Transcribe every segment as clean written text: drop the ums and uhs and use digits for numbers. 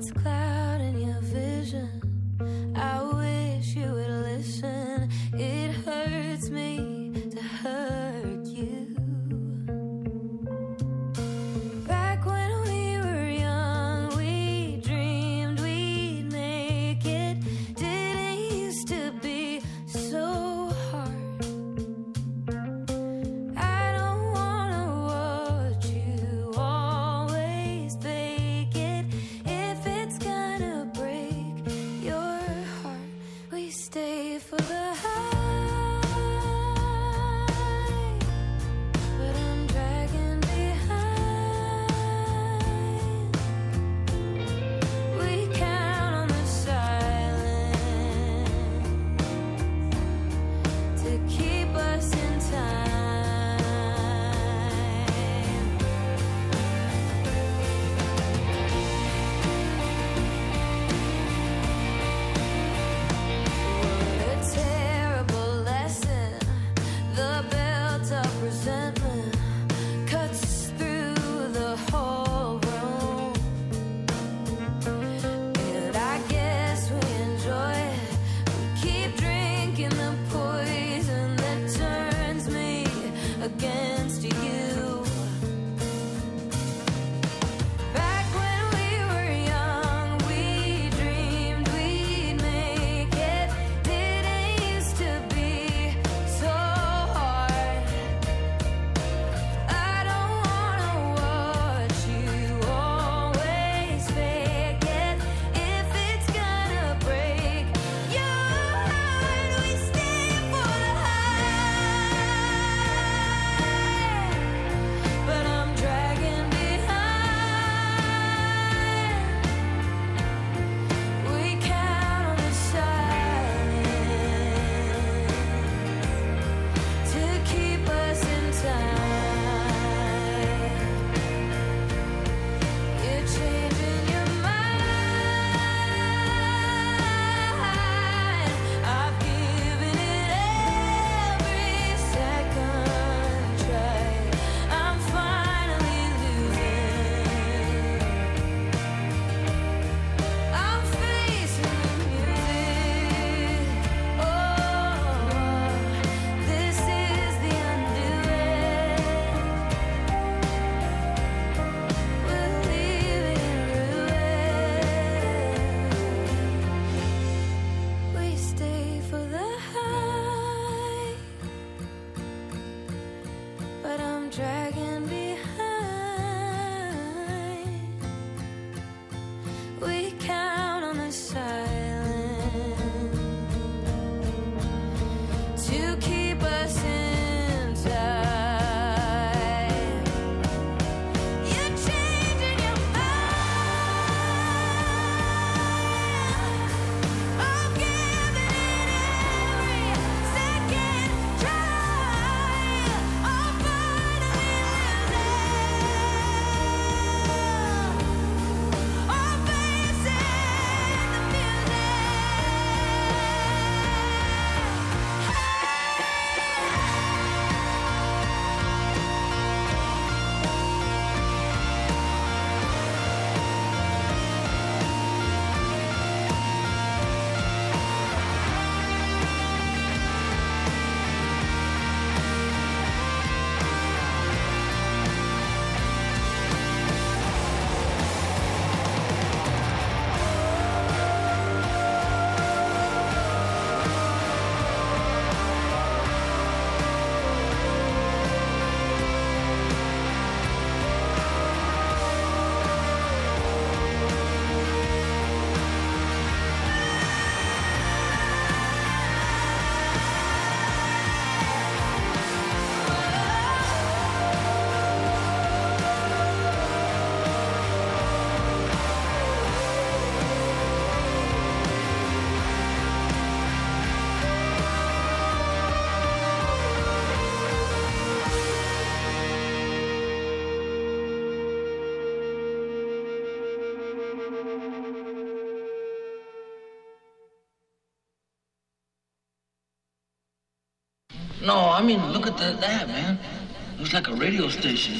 No, I mean, look at that, man. Looks like a radio station.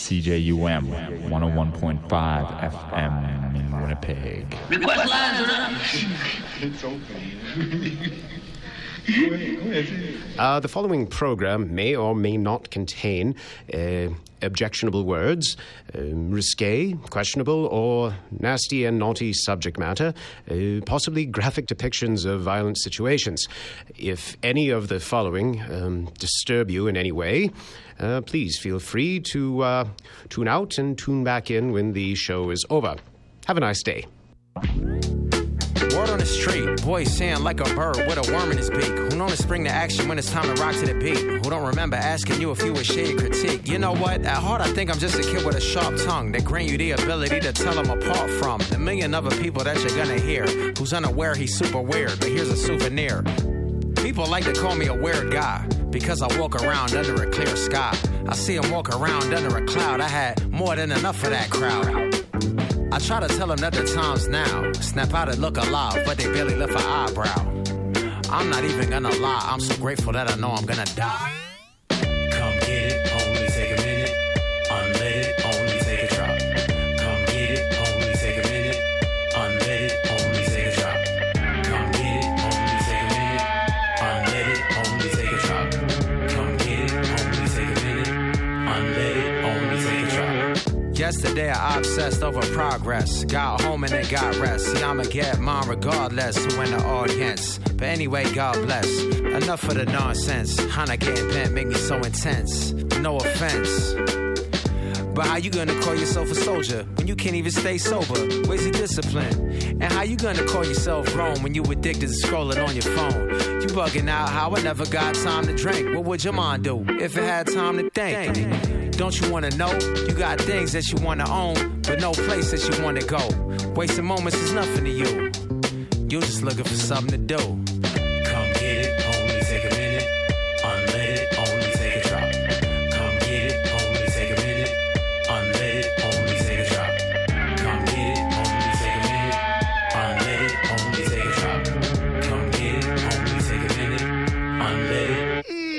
CJUM 101.5 FM in Winnipeg. Request lines are up. It's open. The following program may or may not contain objectionable words, risque, questionable, or nasty and naughty subject matter, possibly graphic depictions of violent situations. If any of the following disturb you in any way, please feel free to tune out and tune back in when the show is over. Have a nice day. Word on the street, boys saying like a bird with a worm in his beak. Who known to spring to action when it's time to rock to the beat. Who don't remember asking you if you would share critique. You know what? At heart, I think I'm just a kid with a sharp tongue that grant you the ability to tell them apart from the million other people that you're gonna hear. Who's unaware he's super weird, but here's a souvenir. People like to call me a weird guy because I walk around under a clear sky. I see him walk around under a cloud. I had more than enough for that crowd. I try to tell them that the time's now. Snap out and look alive, but they barely lift an eyebrow. I'm not even gonna lie, I'm so grateful that I know I'm gonna die. Come get it, only take a minute. Unlet it, only take a drop. Come get it, only take a minute. Unlet it, only take a drop. Come get it, only take a minute. Unlet it, only take a drop. Come get it, only take a minute. Unlet it, only take a drop. Yesterday I obsessed over progress. Got home and then got rest. See, I'ma get mine regardless who in the audience. But anyway, God bless. Enough of the nonsense. How not getting bent make me so intense. No offense. But how you gonna call yourself a soldier when you can't even stay sober? Where's your discipline? And how you gonna call yourself grown when you addicted to scrolling on your phone? You bugging out how I never got time to drink. What would your mind do if it had time to think? Don't you wanna know? You got things that you wanna own, but no place that you wanna go. Wasting moments is nothing to you. You're just looking for something to do. Come get it, only take a minute. Unlet it, only take a drop. Come get it, only take a minute. Unlet it, only take a drop. Come get it, only take a minute. Unlet it, only take a drop. Come get it, only take a minute. Unlet it.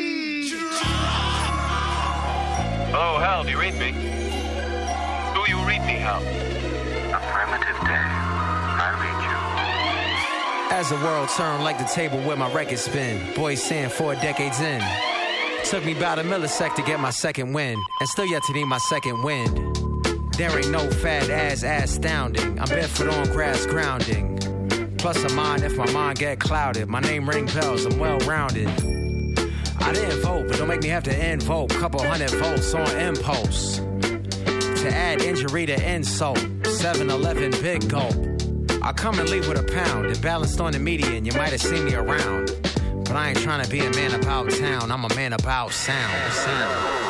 Hello, Hal, do you read me? Do you read me, Hal? Affirmative, Dave. I read you. As the world turned like the table where my record spin, boys saying 4 decades in. Took me about a millisecond to get my second win, and still yet to need my second wind. There ain't no fat ass astounding. I'm barefoot on grass grounding. Plus I mind if my mind get clouded. My name ring bells, I'm well rounded. I didn't vote, but don't make me have to invoke. Couple hundred votes on impulse. To add injury to insult. 7-Eleven big gulp. I come and leave with a pound. And balanced on the median, you might have seen me around. But I ain't trying to be a man about town. I'm a man about sound.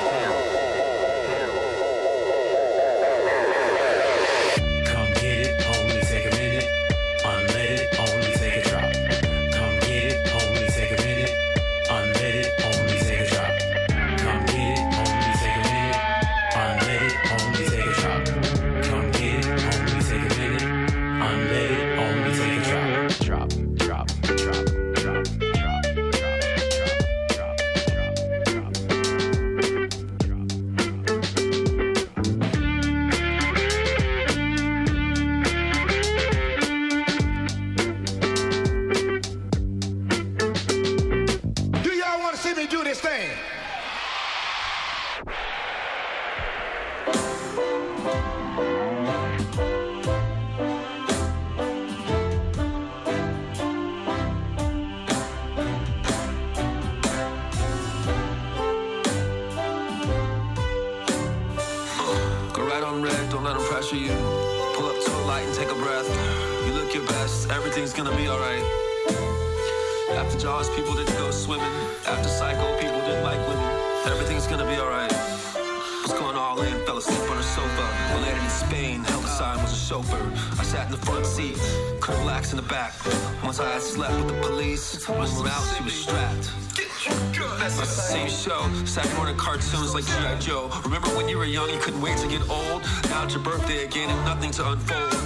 Saturday morning cartoons like G.I. Joe. Remember when you were young, you couldn't wait to get old? Now it's your birthday again and nothing to unfold.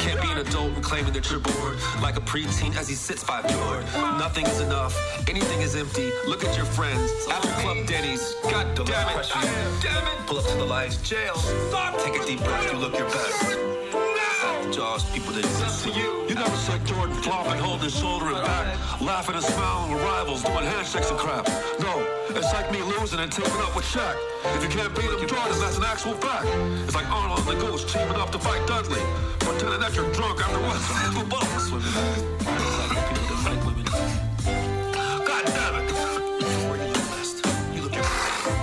Can't be an adult and claiming that you're bored. Like a preteen as he sits by Fjord. Nothing is enough, anything is empty. Look at your friends, after Club Denny's. God damn it. Pull up to the lights, jail. Take a deep breath, you look your best. Jaws, people that exist to you. You never said Jordan flopping, holding his shoulder and back, laughing and smiling with rivals, doing handshakes and crap. No, it's like me losing and teaming up with Shaq. If you can't beat him, Jordan, that's an actual fact. It's like Arnold and the Goose teaming up to fight Dudley, pretending that you're drunk after one single bottle. It's like people that fight women. God damn it! Where you look best? You look your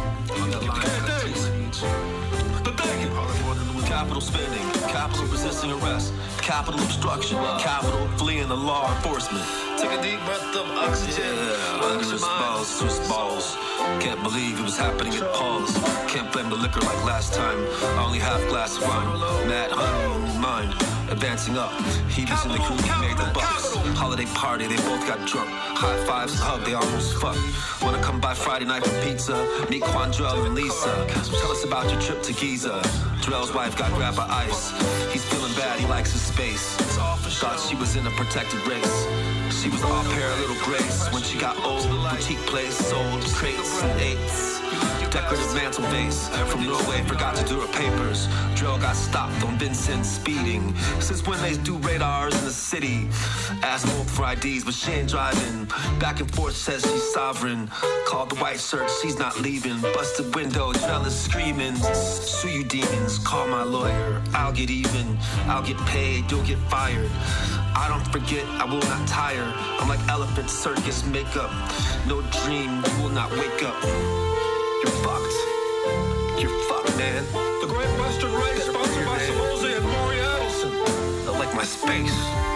the thing. Capital spending, capital resisting arrest, capital obstruction, capital fleeing the law enforcement. Take a deep breath of oxygen. Under his balls. Can't believe it was happening at Paul's. Can't blame the liquor like last time. I only half glass of wine. Mad honey in mind. Advancing up. He was in the crew, he made the bucks. Holiday party, they both got drunk. High fives and hug, they almost fucked. Wanna come by Friday night for pizza? Meet Quandrell and Lisa. Tell us about your trip to Giza. Drell's wife got grabbed by ice. He's feeling bad, he likes his space. Thought she was in a protected race. She was all pair of little grace. When she got old, boutique place sold crates and eights. Decorative mantle vase from Norway, forgot to do her papers. Drell got stopped on Vincent speeding. Since when they do radars in the city? Asked Hope for IDs, but she ain't driving. Back and forth says she's sovereign. Called the white shirt, she's not leaving. Busted window, Drell is screaming. Sue you demons, call my lawyer. I'll get even, I'll get paid, you'll get fired. I don't forget, I will not tire. I'm like elephant circus makeup. No dream, you will not wake up. You're fucked. You're fucked, man. The Great Western Race, sponsored by Solozzi and Maury Adelson. I like my space.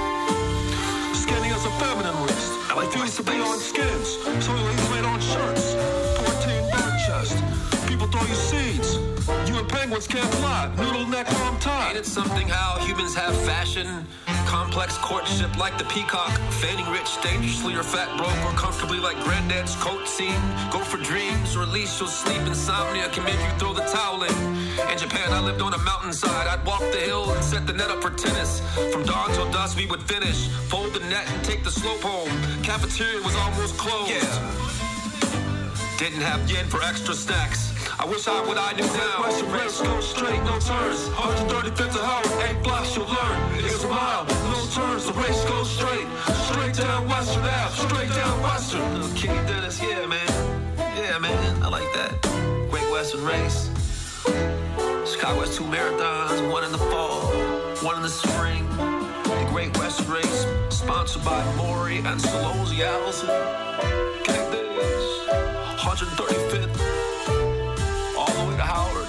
Skinny is a feminine wrist. I like refuse to be on skins, so he's made on shirts. 14 bird chest. People throw you seeds. You and penguins can't fly. Noodle neck arm tie. Ain't it something how humans have fashion? Complex courtship like the peacock. Feigning rich, dangerously or fat, broke, or comfortably like granddad's coat scene. Go for dreams, or at least you'll sleep. Insomnia can make you throw the towel in. In Japan, I lived on a mountainside. I'd walk the hill and set the net up for tennis. From dawn till dusk, we would finish. Fold the net and take the slope home. Cafeteria was almost closed. Yeah. Didn't have yen for extra snacks. I wish I would I knew now. Western race, go straight, no turns. 135th of Howard, 8 blocks you'll learn. It's a mile, no turns, the race goes straight. Straight down Western Ave, straight down Western. Little Kenny Dennis, yeah, man. Yeah, man, I like that. Great Western race. Chicago has 2 marathons, one in the fall, one in the spring. The Great Western Race, sponsored by Maury and Solozzi Allison. Cake days, 135th. All the way to Howard.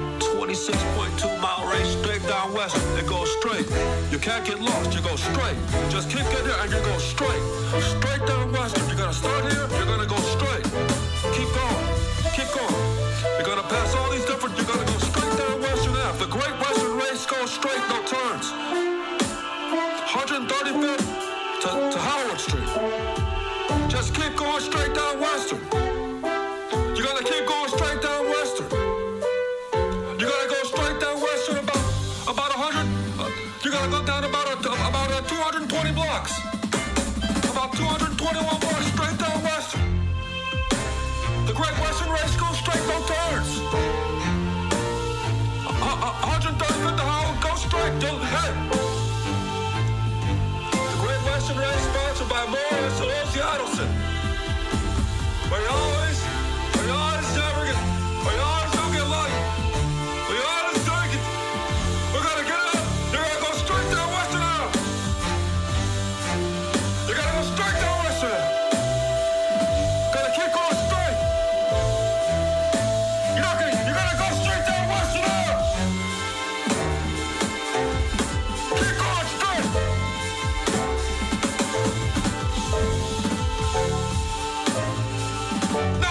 26.2 mile race straight down Western. It goes straight. You can't get lost, you go straight. Just keep getting there and you go straight. Straight down Western. You're gonna start here, you're gonna go straight. Keep going. Keep going. You're gonna pass all these different, you're gonna go straight down Western Ave. The Great Western Race goes straight, no turns. 135th to Howard Street. Just keep going straight down Western. You're gonna keep going straight down Western. You're gonna go straight down Western about 100. You're gonna go down about 220 blocks. About 221 blocks straight down Western. The Great Western Race goes straight, no turns. 135th to Howard, go straight. Hey. The Great Western Race sponsored by Maury and Solozzi Adelson. Where you always never get, we always don't get lucky. We always take it. We're gonna get up. You're gonna go straight down Western Ave. You're gonna go straight down Western Ave. Gonna keep going straight. You're gonna go straight down Western Ave. Keep going straight. No.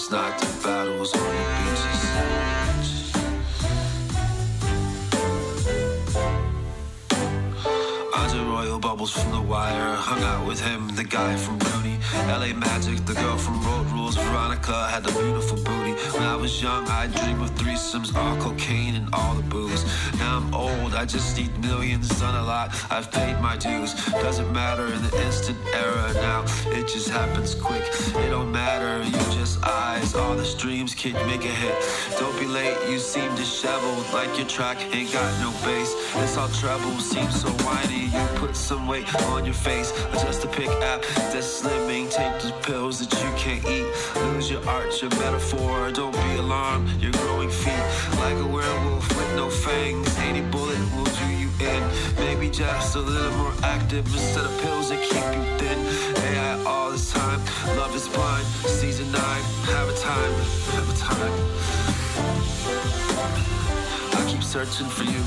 last night, the battles on the beaches. Under royal bubbles from The Wire, hung out with him, the guy from Rooney. LA Magic, the girl from Road Rules. Veronica had the beautiful booty. When I was young, I'd dream of threesomes, all cocaine and all the booze. Now I'm old, I just need millions, done a lot, I've paid my dues. Doesn't matter in the instant era now, it just happens quick. It don't matter, you just eyes, all the streams, kid, make a hit. Don't be late, you seem disheveled, like your track ain't got no bass. It's all treble, seems so whiny, you put some weight on your face. Adjust the pick app, that's slimming, take the pills that you can't eat. Lose your art, your metaphor, don't be alarmed, your growing feet. Like a werewolf with no fangs, any bullet will do you in. Maybe just a little more active instead of pills that keep you thin. AI all this time, love is blind, season 9, have a time, have a time. I keep searching for you.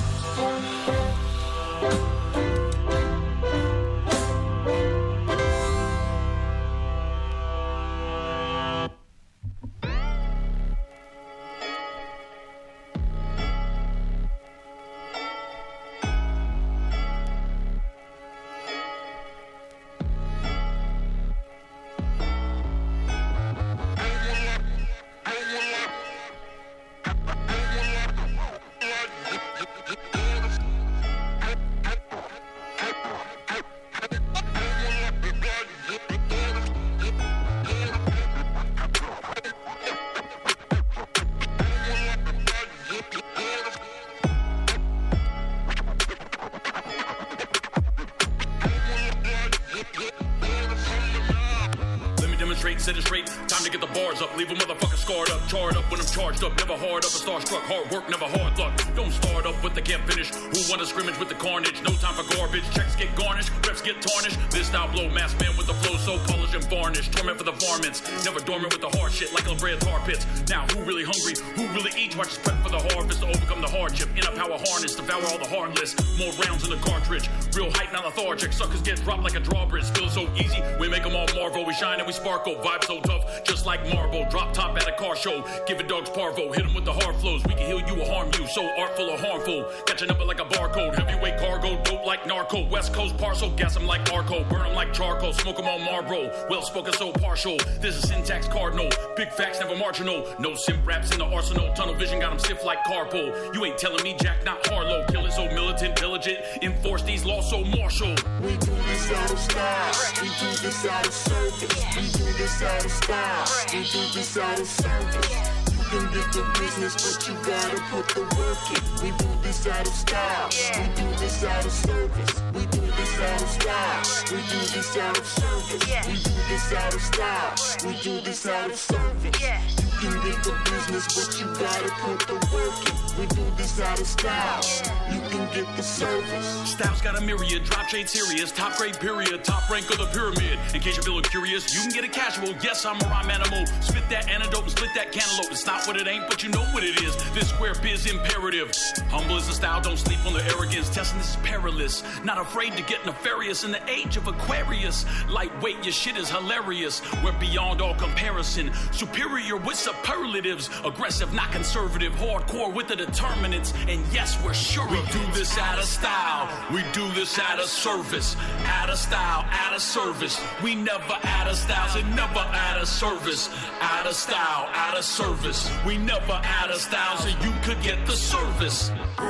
Set it straight, time to get the bars up. Leave a motherfucker scarred up, charred up when I'm charged up. Never hard up, a starstruck, hard work, never hard luck. Don't start up with the can't finish. Who wanna scrimmage with the carnage? No time for garbage. Checks get garnished, reps get tarnished. This style blow, mass man with the flow so polished and varnished. Torment for the varmints, never dormant with the hard shit like La Brea tar pits. Now who really hungry? Who really eats? Watch us prep for the harvest to overcome the hardship. In a power harness, devour all the heartless. More rounds in the cartridge. Real hype, not lethargic. Suckers get dropped like a drawbridge. Feels so easy, we make them all marvel. We shine and we sparkle. Vibe so tough, just like marble. Drop top at a car show, giving dogs parvo. Hit them with the hard flows, we can heal you or harm you. So artful or harmful, got your number like a barcode. Heavyweight cargo, dope like narco. West Coast parcel, gas them like Arco. Burn them like charcoal, smoke them on Marlboro. Well spoken, so partial, this is syntax cardinal. Big facts, never marginal. No simp raps in the arsenal. Tunnel vision got them stiff like carpool. You ain't telling me Jack, not Harlow. Kill it so militant, diligent. Enforce these laws so martial. We do this out of style. We do this out of service. We do this out of style. We do this out of service. You can get the business, but you gotta put the work in. We do this out of style. We do this out of service. We do this out of style. We do this out of service. We do this out of style. We do this out of service. You can get the business, but you gotta put the work in. We do this out of style. You can get the service. Styles got a myriad, drop shade serious, top grade period, top rank of the pyramid. In case you're feeling curious, you can get it casual. Yes, I'm a rhyme animal. Spit that antidote and split that cantaloupe. It's not what it ain't, but you know what it is. This square biz imperative. Humble is the style, don't sleep on the arrogance. Testing this is perilous. Not afraid to get nefarious in the age of Aquarius. Lightweight, your shit is hilarious. We're beyond all comparison. Superior with superlatives. Aggressive, not conservative. Hardcore with the determinants. And yes, we're sure we do this out of style. We do this out of service. Out of style, out of service. We never out of styles and never out of service. Out of style, out of service. We never out of style so you could get the service.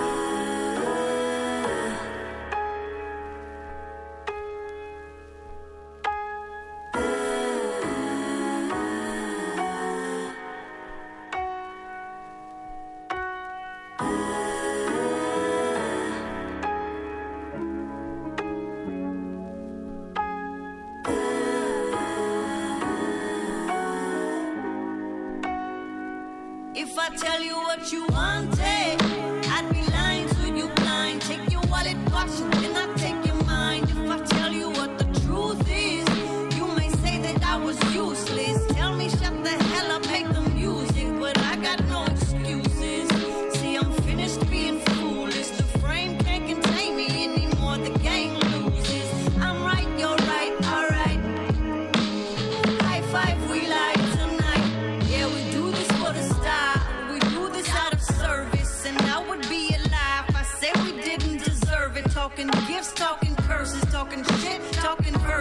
If I tell you what you wanted, I'd be lying to you blind. Take your wallet, watch it, then I take your mind. If I tell you what the truth is, you may say that I was useless. Tell me shut the hell up, make the music, but I got no excuses. See, I'm finished being foolish. The frame can't contain me anymore, the game loses. I'm right, you're right, alright. High five, we lie tonight. Yeah, we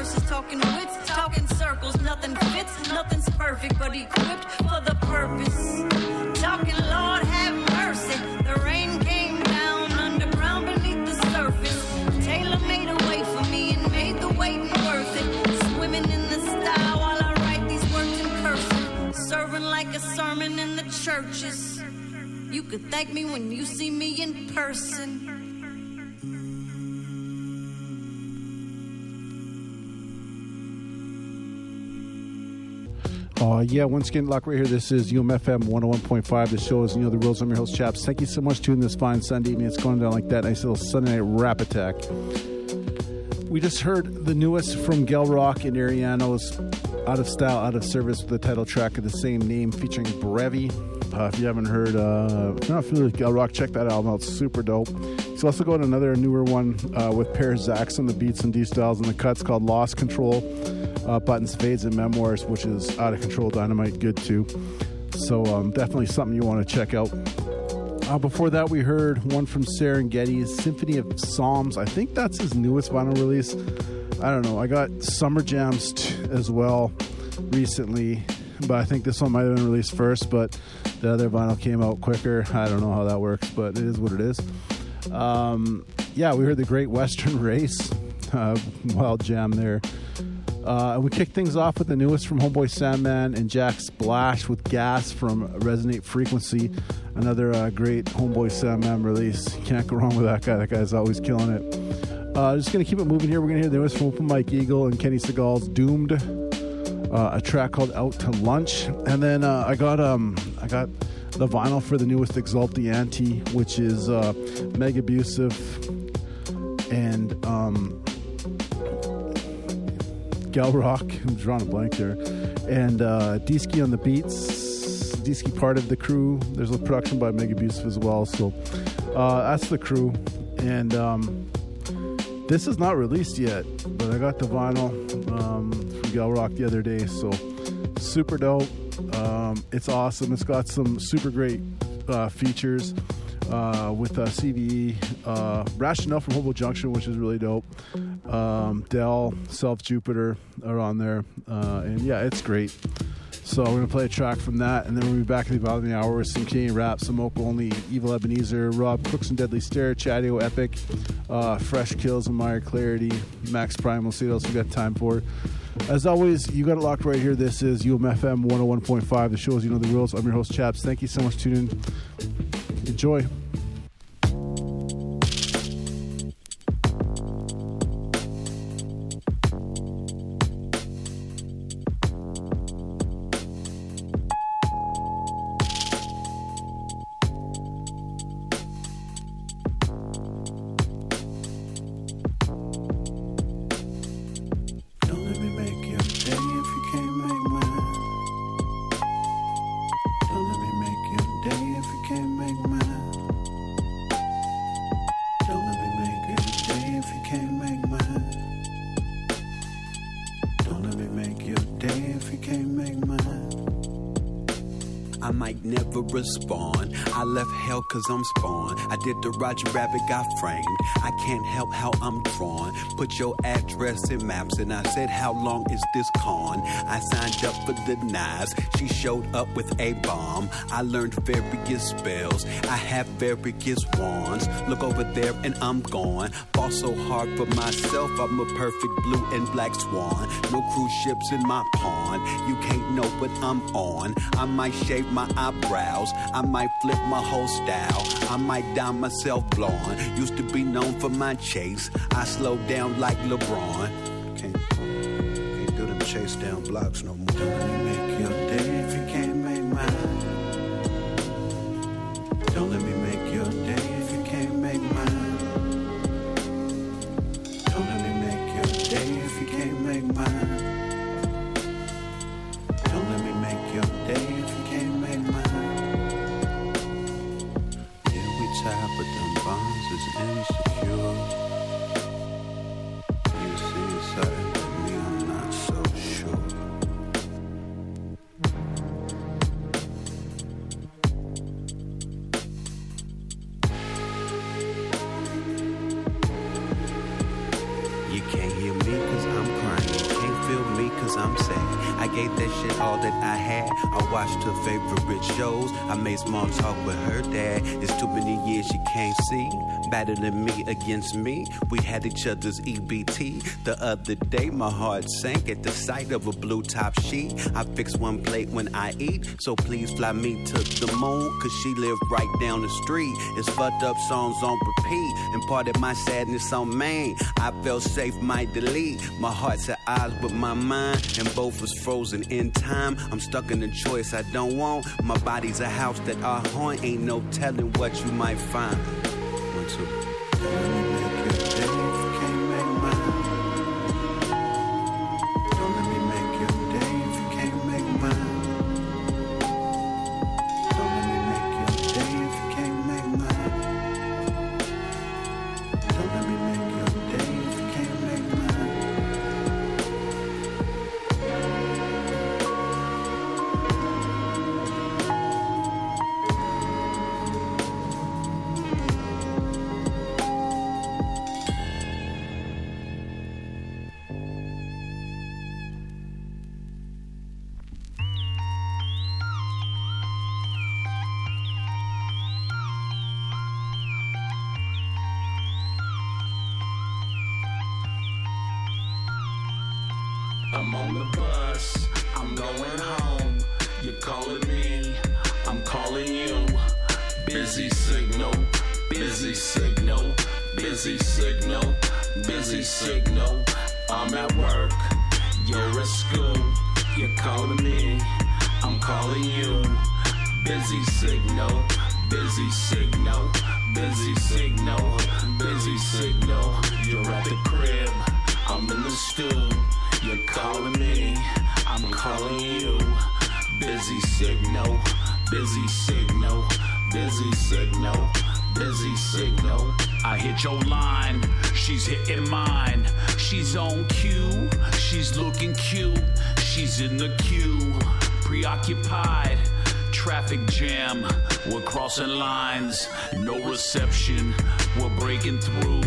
verses, talking wits, talking circles. Nothing fits, nothing's perfect, but equipped for the purpose. Talking, Lord, have mercy. The rain came down underground beneath the surface. Taylor made a way for me and made the waiting worth it. Swimming in the style while I write these words in cursive. Serving like a sermon in the churches. You could thank me when you see me in person. Yeah, once again, lock right here. This is UMFM 101.5. The show is, the rules. I'm your host, Chaps. Thank you so much for tuning this fine Sunday evening. It's going down like that. Nice little Sunday night rap attack. We just heard the newest from Gel Rock and Ariano's Out of Style, Out of Service with the title track of the same name featuring Brevi. If you haven't heard, if you're not familiar with Gel Rock, check that album out. It's super dope. He's also got another newer one with Per Zax on the beats and D-Styles and the cuts called Lost Control. Buttons, Fades, and Memoirs, which is Out of Control Dynamite, good too. So definitely something you want to check out. Before that, we heard one from Serengeti's Symphony of Psalms. I think that's his newest vinyl release. I don't know. I got Summer Jams as well recently, but I think this one might have been released first, but the other vinyl came out quicker. I don't know how that works, but it is what it is. Yeah, we heard The Great Western Race. Wild jam there. We kicked things off with the newest from Homeboy Sandman and Jack Splash with Gas from Resonate Frequency. Another great Homeboy Sandman release. Can't go wrong with that guy. That guy's always killing it. Just going to keep it moving here. We're going to hear the newest from Open Mike Eagle and Kenny Seagal's Doomed. A track called Out to Lunch. And then I got the vinyl for the newest Exalt the Ante, which is Meg Abusive and Gal Rock, I'm drawing a blank there, and D-Ski on the beats. D-Ski part of the crew. There's a production by Meg Abusive as well, so that's the crew. And this is not released yet, but I got the vinyl from Gal Rock the other day, so super dope. It's awesome. It's got some super great features with CVE, Rationale from Hobo Junction, which is really dope. Dell, Self Jupiter are on there, and yeah, it's great. So we're gonna play a track from that, and then we'll be back at the bottom of the hour with some Canadian rap, some Oak Only, Evil Ebenezer, Rob Crooks and Deadly Stare, Chadio Epic, Fresh Kills and Meyer Clarity, Max Prime. We'll see what else we got time for. As always, you got it locked right here. This is UMFM 101.5. The show is You Know the Rules. I'm your host, Chaps. Thank you so much for tuning in. Enjoy. Respond. I left hell cause I'm spawned. I did the Roger Rabbit, got framed. I can't help how I'm drawn. Put your address in maps and I said, how long is this con? I signed up for the knives. She showed up with a bomb. I learned various spells. I have various wands. Look over there and I'm gone. Fall so hard for myself. I'm a perfect blue and black swan. No cruise ships in my pond. You can't know what I'm on. I might shave my eyebrows. I might flip my whole style. I might dye myself blonde. Used to be known for my chase. I slowed down like LeBron. Can't do them chase down blocks no more. Don't let me make your day if you can't make mine. Don't let me make your day if you can't make mine. Don't let me make your day if you can't make mine. Don't let me make your day if you can't make mine. But them bonds is insecure. You see inside of me, I'm not so sure. sad. I gave that shit all that I had. I watched her favorite shows. I made small talk with her dad. It's too many years she can't see. Battling me against me. We had each other's EBT. The other day my heart sank at the sight of a blue top sheet. I fix one plate when I eat, so please fly me to the moon, cause she lived right down the street. It's fucked up songs on repeat, and part of my sadness on main. I felt safe, might delete. My heart's at odds with my mind, and both was frozen in time. I'm stuck in a choice I don't want. My body's a house that I haunt. Ain't no telling what you might find. 1, 2. I'm on the bus, I'm going home. You're calling me, I'm calling you. Busy signal, busy signal, busy signal, busy signal. I'm at work, you're at school. You're calling me, I'm calling you. Busy signal, busy signal, busy signal, busy signal. You're at the crib, I'm in the stool. You're calling me, I'm calling you. Busy signal, busy signal, busy signal, busy signal. I hit your line, she's hitting mine. She's on cue, she's looking cute. She's in the queue, preoccupied. Traffic jam, we're crossing lines. No reception, we're breaking through.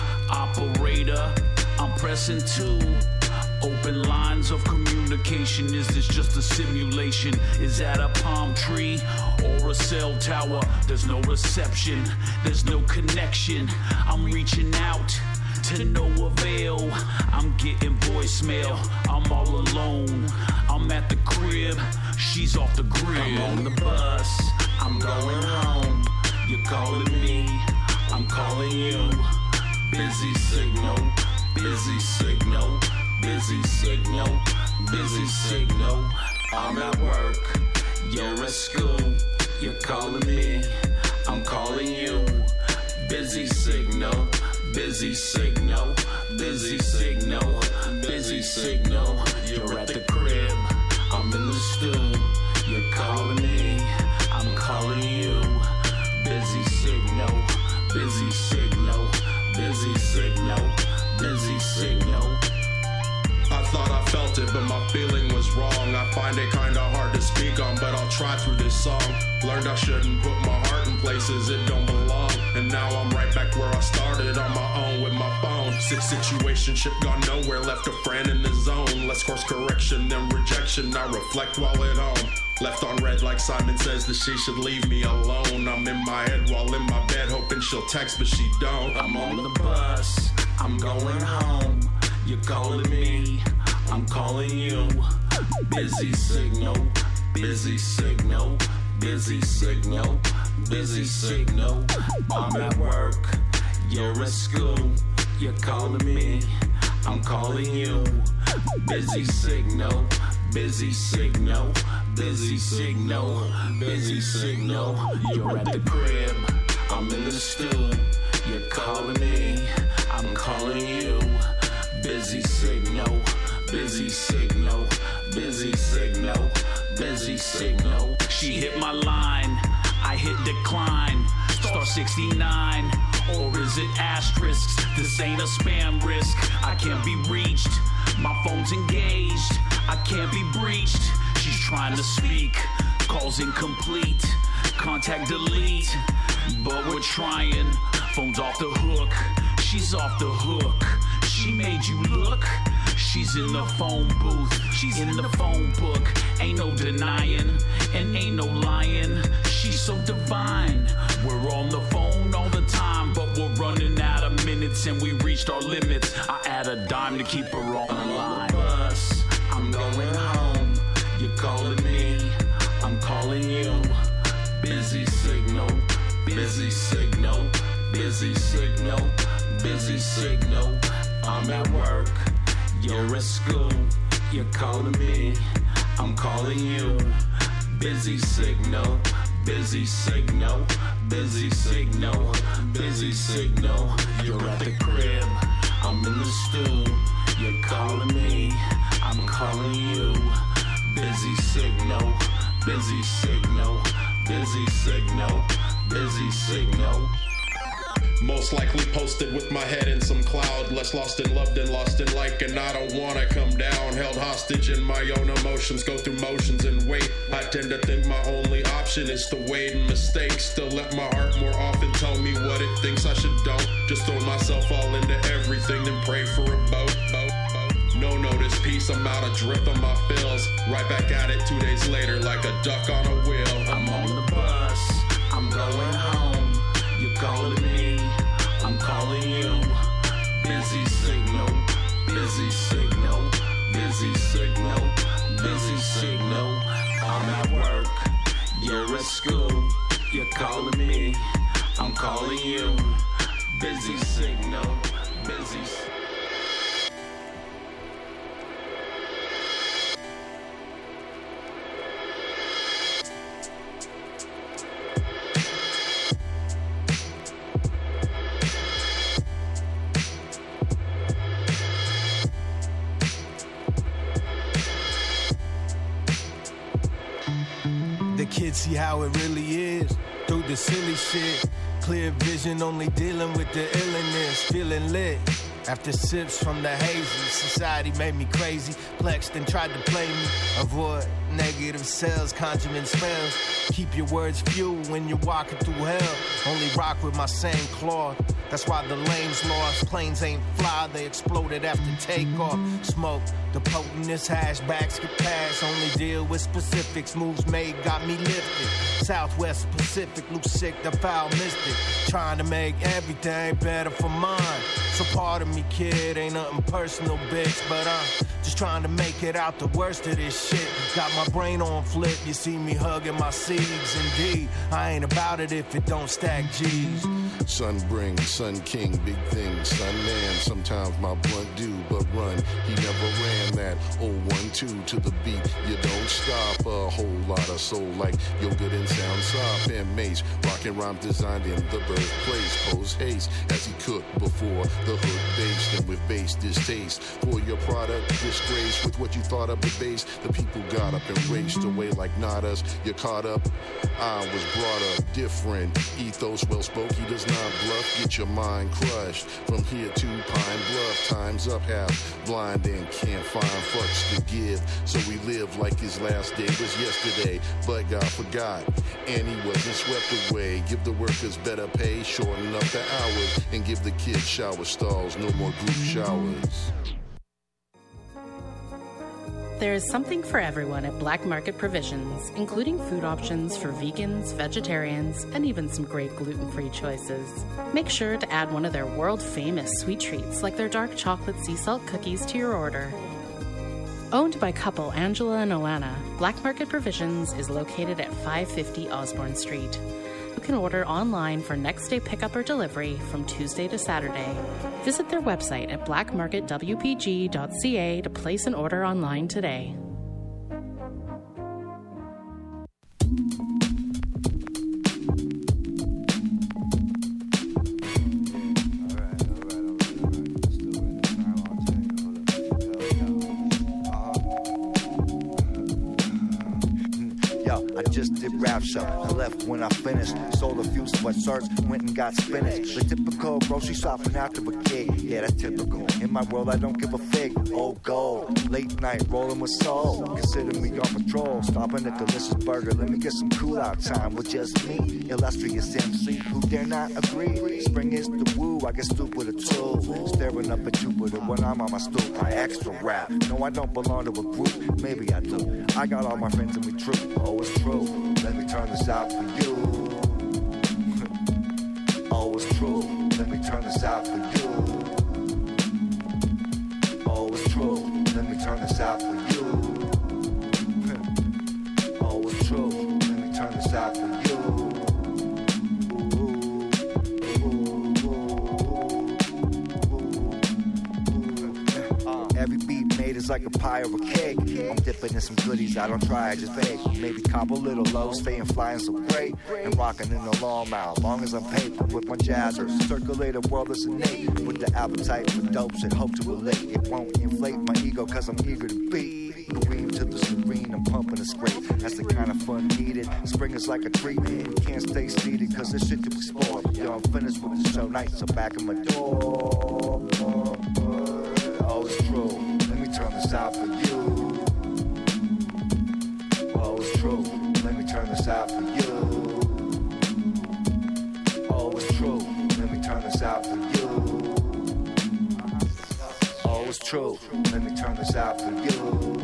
Operator, I'm pressing 2. Open lines of communication. Is this just a simulation? Is that a palm tree or a cell tower? There's no reception, there's no connection. I'm reaching out to no avail. I'm getting voicemail, I'm all alone. I'm at the crib, she's off the grid. I'm on the bus, I'm going home. You're calling me, I'm calling you. Busy signal, busy signal, busy signal, busy signal. I'm at work, you're at school. You're calling me, I'm calling you. Busy signal, busy signal, busy signal, busy signal. You're at the crib, I'm in the stool. You're calling me, I'm calling you. Busy signal, busy signal, busy signal, busy signal. I thought I felt it, but my feeling was wrong. I find it kinda hard to speak on, but I'll try through this song. Learned I shouldn't put my heart in places it don't belong. And now I'm right back where I started, on my own with my phone. Situation shit gone nowhere, left a friend in the zone. Less course correction than rejection, I reflect while at home. Left on red like Simon says that she should leave me alone. I'm in my head while in my bed, hoping she'll text, but she don't. I'm on the bus, I'm going home. You're calling me, I'm calling you. Busy signal, busy signal, busy signal, busy signal. I'm at work, you're at school. You're calling me, I'm calling you. Busy signal, busy signal, busy signal, busy signal. You're at the crib, I'm in the stool. You're calling me, I'm calling you. Busy signal, busy signal, busy signal, busy signal. She hit my line, I hit decline. Star 69, or is it asterisks? This ain't a spam risk. I can't be reached, my phone's engaged. I can't be breached. She's trying to speak, calls incomplete. Contact delete, but we're trying. Phone's off the hook, she's off the hook. She made you look, She's in the phone booth, she's in the phone book. Ain't no denying, and ain't no lying. She's so divine. We're on the phone all the time, but we're running out of minutes and we reached our limits. I add a dime to keep her on the line. Bus, I'm going home. You're calling me, I'm calling you. Busy signal, busy signal, busy signal, busy signal. I'm at work, you're at school. You're calling me, I'm calling you. Busy signal, busy signal, busy signal, busy signal. You're at the crib, I'm in the stew. You're calling me, I'm calling you. Busy signal, busy signal, busy signal, busy signal. Most likely posted with my head in some cloud. Less lost and loved and lost in like. And I don't wanna come down. Held hostage in my own emotions. Go through motions and wait. I tend to think my only option is to wait and mistake. Still let my heart more often tell me what it thinks I should don't. Just throw myself all into everything then pray for a boat. No notice, peace, I'm out adrift on my feels. Right back at it 2 days later like a duck on a wheel. I'm on the bus, I'm going home. You're calling me, I'm calling you. Busy signal, busy signal, busy signal, busy signal. I'm at work, you're at school. You're calling me, I'm calling you. Busy signal, busy signal. Kids see how it really is through the silly shit. Clear vision, only dealing with the illness. Feeling lit after sips from the hazy. Society made me crazy, plexed and tried to play me. Avoid negative cells, conjuring spells. Keep your words few when you're walking through hell. Only rock with my same cloth. That's why the lanes lost. Planes ain't fly, they exploded after takeoff. Smoke, the potentest hashbacks get past. Only deal with specifics. Moves made got me lifted. Southwest Pacific, loose sick, the foul mystic. Trying to make everything better for mine. So part of me, kid, ain't nothing personal, bitch. But I'm just trying to make it out the worst of this shit. Got my brain on flip, you see me hugging my seeds. Indeed, I ain't about it if it don't stack G's. Sun brings, sun king, big things, sun man. Sometimes my blunt do, but run. He never ran that 0-1-2 to the beat. You don't stop. A whole lot of soul like yogurt and sound sop and mace. Rockin' rhyme designed in the birthplace. Pose haste as he cooked before the hood based. And with bass distaste for your product, disgrace with what you thought of the base. The people got up and raced away like not us. You're caught up. I was brought up different. Ethos well spoke, he does not bluff. Get your mind crushed from here to Pine Bluff. Time's up, half blind and can't find fucks to give. So we live like his last day was yesterday. But God forgot, and he wasn't swept away. Give the workers better pay, shorten up the hours, and give the kids shower stalls, no more group showers. There is something for everyone at Black Market Provisions, including food options for vegans, vegetarians, and even some great gluten-free choices. Make sure to add one of their world-famous sweet treats like their dark chocolate sea salt cookies to your order. Owned by couple Angela and Alana, Black Market Provisions is located at 550 Osborne Street. You can order online for next-day pickup or delivery from Tuesday to Saturday. Visit their website at blackmarketwpg.ca to place an order online today. Yo, I just did rap show. I left when I finished. Sold a few sweatshirts, went and got spinach. The typical grocery shopping after a gig. Yeah, that's typical. In my world, I don't give a fig. Oh, gold. Late night rolling with soul. Consider me on patrol. Stopping at Delicious Burger. Let me get some cool out time with just me. Illustrious MC who dare not agree. Spring is the woo. I get stupid a tool. Staring up at Jupiter when I'm on my stool. I extra rap. No, I don't belong to a group. Maybe I do. I got all my friends and we true. Oh, it's true. Let me turn this out for you. Oh, it's true. Let me turn this out for you. Oh, it's true. Let me turn this out for you. Oh, it's true. Let me turn this out for you. Every beat made is like a pie or a cake. I'm dipping in some goodies, I don't try, I just bake. Maybe cop a little low, staying flying so great. And rocking in the long mouth, long as I'm paid with my jazzers. Circulate a world that's innate. With the appetite for dope shit, hope to relate. It won't inflate my ego, cause I'm eager to be. Green to the serene, I'm pumping a scrape. That's the kind of fun needed. Spring is like a treat, we can't stay seated, cause there's shit to explore. Yo, I'm finished with the show night, so back in my door. Oh, it's true. Let me turn this out for you. Oh, it's true. Let me turn this out for you. Oh, it's true. Let me turn this out for you. Oh, it's true. Let me turn this out for you.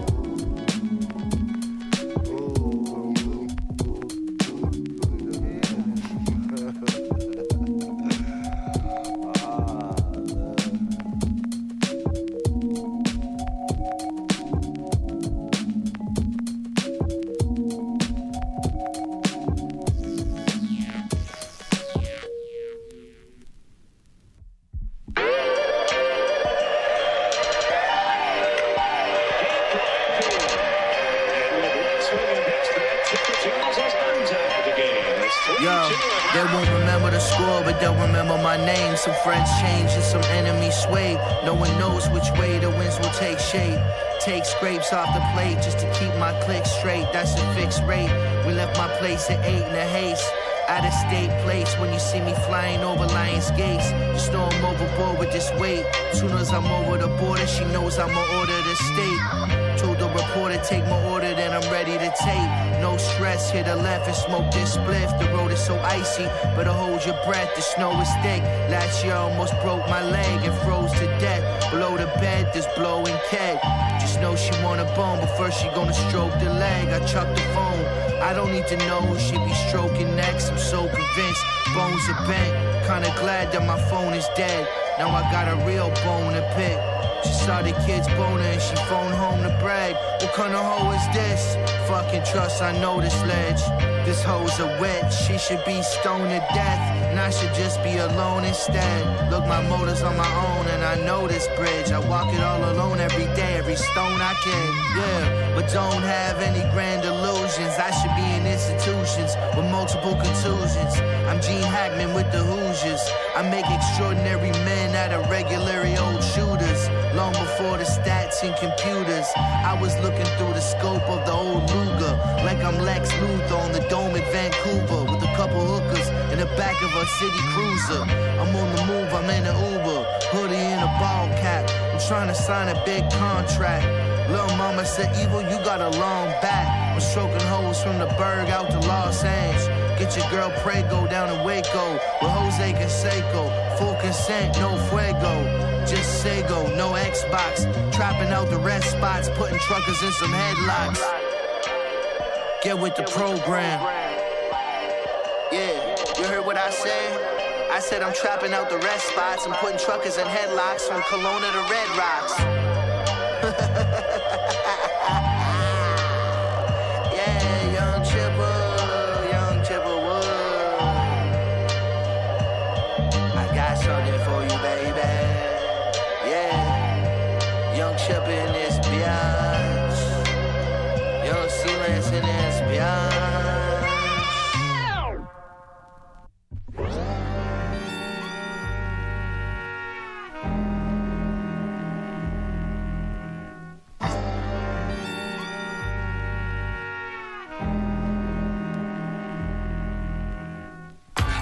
Some friends change and some enemies sway. No one knows which way the winds will take shape. Take scrapes off the plate just to keep my click straight. That's a fixed rate. We left my place at 8 in a haste. Out of state place when you see me flying over Lions Gates. Just know I'm overboard with this weight. Soon as I'm over the border, she knows I'ma order the state. Told the reporter, take my order, then I'm ready to take. No stress, hit the left and smoke this spliff. The road is so icy, better hold your breath, the snow is thick. Last year almost broke my leg and froze to death. Below the bed, there's blowing keg. Just know she want a bone, but first she gonna stroke the leg. I chuck the phone, I don't need to know who she be stroking next. I'm so convinced, bones are bent. Kinda glad that my phone is dead. Now I got a real bone to pick. She saw the kids boner and she phoned home to brag. What kind of hoe is this? Fucking trust, I know this ledge. This hoe's a witch, she should be stoned to death. And I should just be alone instead. Look, my motor's on my own and I know this bridge. I walk it all alone every day, every stone I can. Yeah, but don't have any grand illusions. I should be in institutions with multiple contusions. I'm Gene Hackman with the Hoosiers. I make extraordinary men out of regular old shooters. Long before the stats and computers, I was looking through the scope of the old Luger, like I'm Lex Luthor on the dome in Vancouver, with a couple hookers in the back of a city cruiser. I'm on the move, I'm in an Uber, hoodie and a ball cap. I'm trying to sign a big contract. Lil' mama said, Evil, you got a long back. I'm stroking hoes from the Berg out to Los Angeles. Get your girl Prego down in Waco with Jose Canseco. Full consent, no fuego. Just Sego, no Xbox. Trapping out the rest spots, putting truckers in some headlocks. Get with the program. Yeah, you heard what I said? I said I'm trapping out the rest spots and putting truckers in headlocks from Kelowna to Red Rocks. Yeah, young Chipper Wood. I got something for you, baby. Yeah, young Chipper in this biatch. Young Sealance in this biatch.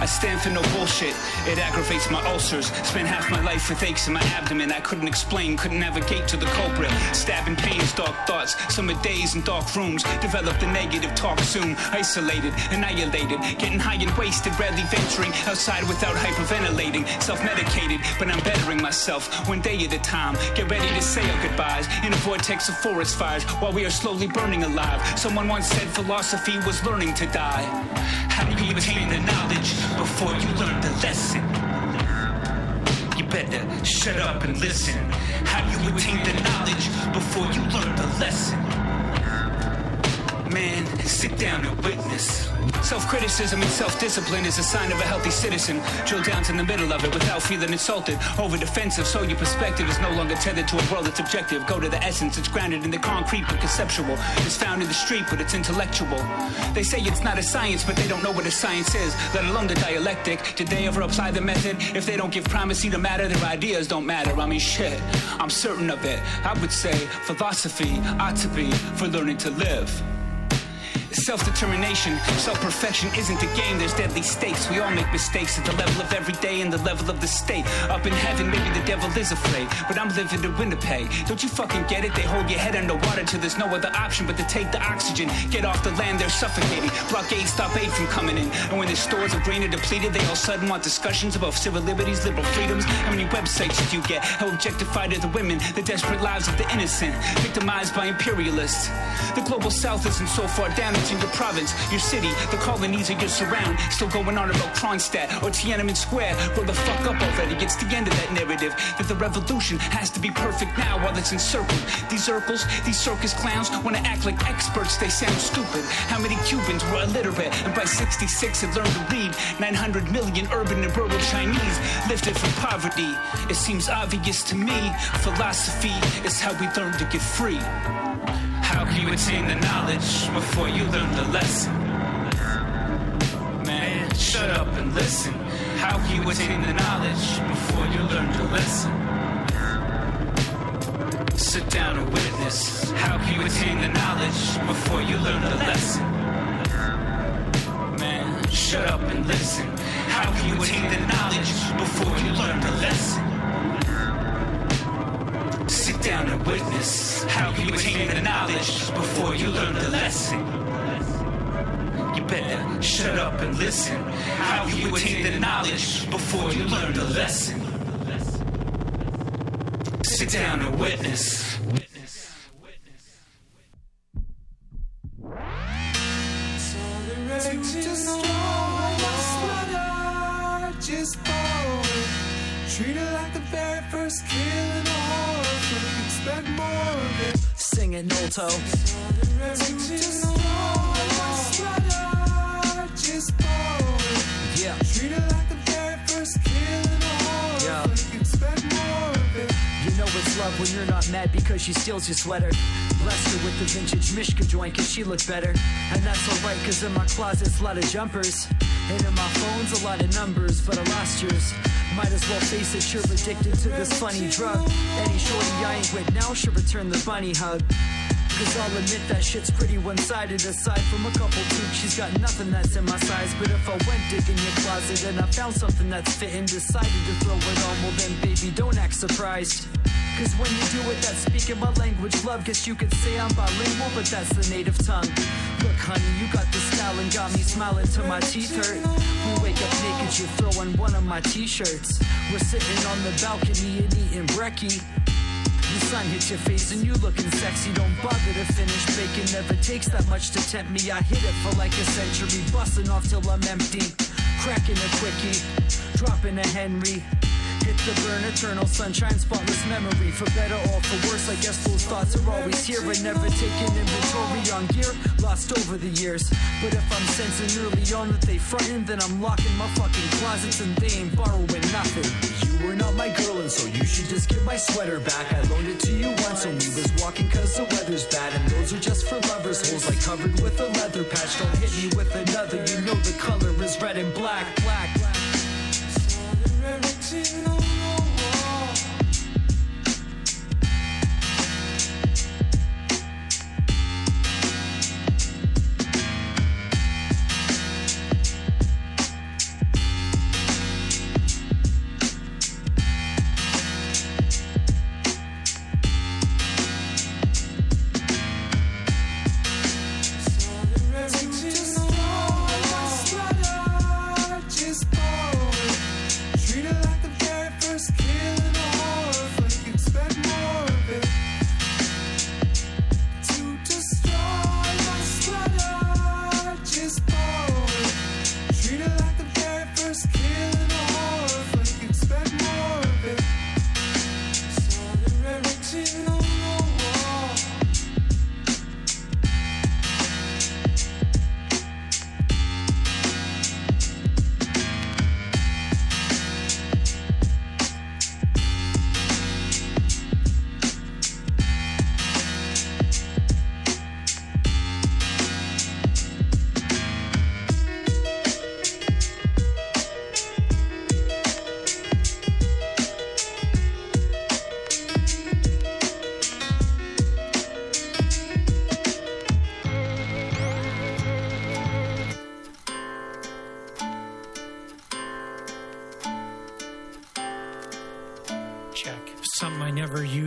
I stand for no bullshit. It aggravates my ulcers. Spent half my life with aches in my abdomen. I couldn't explain, couldn't navigate to the culprit. Stabbing pains, dark thoughts, summer days in dark rooms. Developed the negative talk soon. Isolated, annihilated, getting high and wasted. Rarely venturing outside without hyperventilating. Self-medicated, but I'm bettering myself one day at a time. Get ready to say our goodbyes in a vortex of forest fires while we are slowly burning alive. Someone once said philosophy was learning to die. How do you attain the knowledge before you learn the lesson? You better shut up and listen. How do you attain the knowledge before you learn the lesson? Man, sit down and witness. Self-criticism and self-discipline is a sign of a healthy citizen. Drill down to the middle of it without feeling insulted. Over-defensive, so your perspective is no longer tethered to a world that's objective. Go to the essence, it's grounded in the concrete but conceptual. It's found in the street but it's intellectual. They say it's not a science but they don't know what a science is, let alone the dialectic. Did they ever apply the method? If they don't give primacy to matter, their ideas don't matter. I mean shit, I'm certain of it. I would say philosophy ought to be for learning to live. Self-determination, self-perfection isn't a game, there's deadly stakes. We all make mistakes at the level of every day and the level of the state. Up in heaven, maybe the devil is afraid, but I'm living in Winnipeg. Don't you fucking get it? They hold your head underwater till there's no other option but to take the oxygen. Get off the land, they're suffocating. Blockade, stop aid from coming in. And when their stores of grain are depleted, they all of a sudden want discussions about civil liberties, liberal freedoms. How many websites did you get? How objectified are the women? The desperate lives of the innocent, victimized by imperialists. The global south isn't so far down, it's in your province, your city, the colonies of your surround. Still going on about Kronstadt or Tiananmen Square. Grow the fuck up already, it's the end of that narrative that the revolution has to be perfect now while it's encircled. These circles, these circus clowns wanna act like experts, they sound stupid. How many Cubans were illiterate and by 66 had learned to read? 900 million urban and rural Chinese lifted from poverty. It seems obvious to me, philosophy is how we learn to get free. How can you attain the knowledge before you learn the lesson? Man, shut up and listen. How can you attain the knowledge before you learn the lesson? Sit down and witness. How can you attain the knowledge before you learn the lesson? Man, shut up and listen. How can you attain the knowledge before you learn the lesson? Sit down and witness. How can you attain the knowledge before you learn the lesson? You better shut up and listen. How can you attain the knowledge before you learn the lesson? Sit down and witness. Treat it like the very first kill in a horror film. Expect more of it. Sing it, Nolto. Yeah. Treat it like the very first kill in a horror film. Expect more of it. You know it's love when you're not mad because she steals your sweater. Blessed her with the vintage Mishka joint cause she looked better. And that's alright cause in my closet's a lot of jumpers. And in my phone's a lot of numbers, but I lost yours. Might as well face it, you're addicted to this funny drug. Any shorty I ain't with now should return the bunny hug. Cause I'll admit that shit's pretty one-sided. Aside from a couple tubes, she's got nothing that's in my size. But if I went digging your closet and I found something that's fitting, decided to throw it on, well then baby don't act surprised. Cause when you do it, that's speaking my language. Love, guess you could say I'm bilingual, but that's the native tongue. Look honey, you got the style and got me smiling till my teeth hurt. We wake up naked, you're throwing one of my t-shirts. We're sitting on the balcony and eating brekkie. The sun hits your face and you looking sexy. Don't bother to finish baking, never takes that much to tempt me. I hit it for like a century, busting off till I'm empty. Cracking a quickie, dropping a Henry. Hit the burn, eternal sunshine, spotless memory. For better or for worse, I guess those thoughts are always here. And never taking inventory on gear, lost over the years. But if I'm sensing early on that they frontin', then I'm locking my fucking closets and they ain't borrowing nothing. You were not my girl and so you should just give my sweater back. I loaned it to you once when we was walking cause the weather's bad. And those are just for lovers, holes like covered with a leather patch. Don't hit me with another, you know the color is red and black.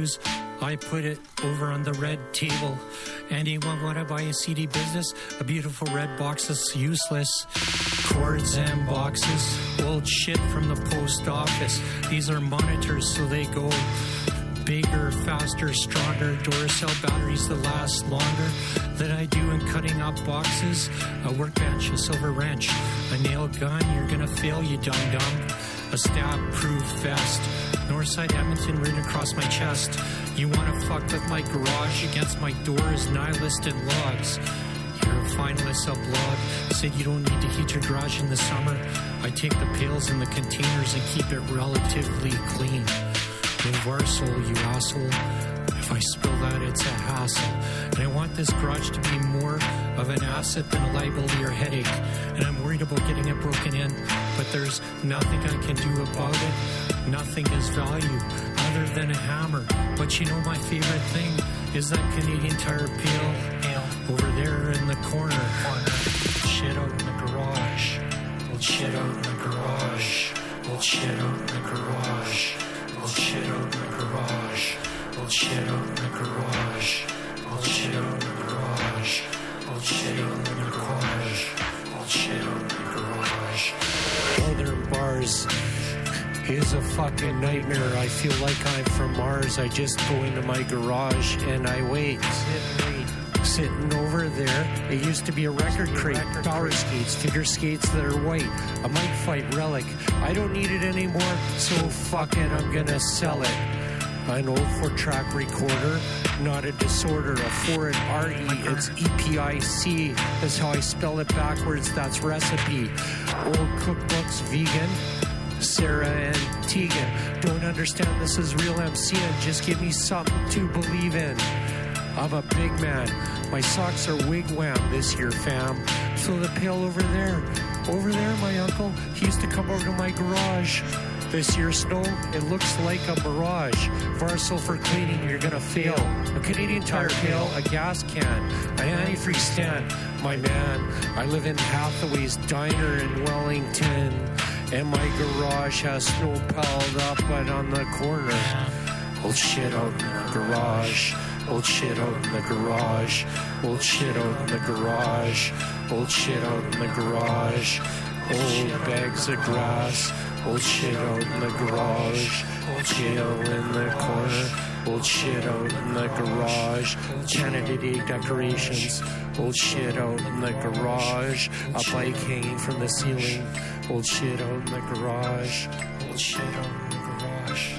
blues, I put it over on the red table. Anyone want to buy a CD business? A beautiful red box is useless. Cords and boxes, old shit from the post office. These are monitors so they go bigger, faster, stronger. Duracell batteries that last longer. That I do in cutting up boxes. A workbench, a silver wrench, a nail gun. You're gonna fail, you dum-dum. A stab-proof vest. Northside Edmonton written across my chest. You wanna fuck with my garage? Against my doors, nihilist and logs. You're a finalist, a blog. Said you don't need to heat your garage in the summer. I take the pails and the containers and keep it relatively clean. Varsul, you asshole. If I spill that, it's a hassle. And I want this garage to be more of an asset than a liability or headache. And I'm worried about getting it broken in, but there's nothing I can do about it. Nothing is value other than a hammer. But you know my favorite thing is that Canadian Tire pail over there in the corner. Shit out in the garage. Old shit out in the garage. Old shit out in the garage. Old shit out in the garage. Old shit out in the garage. Old shit out in the garage. Old shit out in the garage. Old shit out in the garage. Northern bars is a fucking nightmare. I feel like I'm from Mars. I just go into my garage and I wait. Sitting over there, it used to be a record crate, power skates, figure skates that are white, a mic fight relic. I don't need it anymore, so fuck it, I'm gonna sell it. An old 4-track recorder, not a disorder, a foreign RE, it's EPIC, that's how I spell it backwards, that's recipe. Old cookbooks, vegan, Sarah and Tegan, don't understand this is real MCing, just give me something to believe in. I'm a big man. My socks are wigwam this year, fam. So the pail over there, my uncle, he used to come over to my garage. This year snow, it looks like a mirage. Varsul for cleaning, you're gonna fail. A Canadian Tire pail, a gas can, an antifreeze stand. My man, I live in Hathaway's Diner in Wellington, and my garage has snow piled up but on the corner. Old shit out in the garage. Old shit out in the garage. Old shit out in the garage. Old shit out in the garage. Old bags of grass. Old shit out in the garage. Old jail in the corner. Old shit out in the garage. Canada Day decorations. Old shit out in the garage. A bike hanging from the ceiling. Old shit out in the garage. Old shit out in the garage.